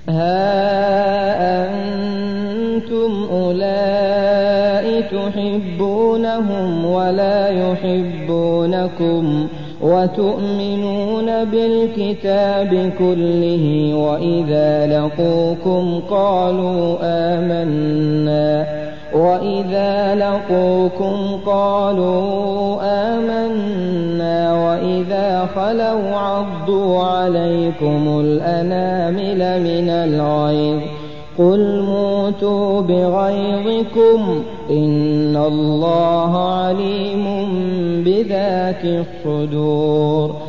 ها أنتم أولئك تحبونهم ولا يحبونكم وتؤمنون بالكتاب كله وإذا لقوكم قالوا آمنا وإذا خلوا عضوا عليكم الأنامل من الغيظ قل موتوا بغيظكم إن الله عليم بذات الصدور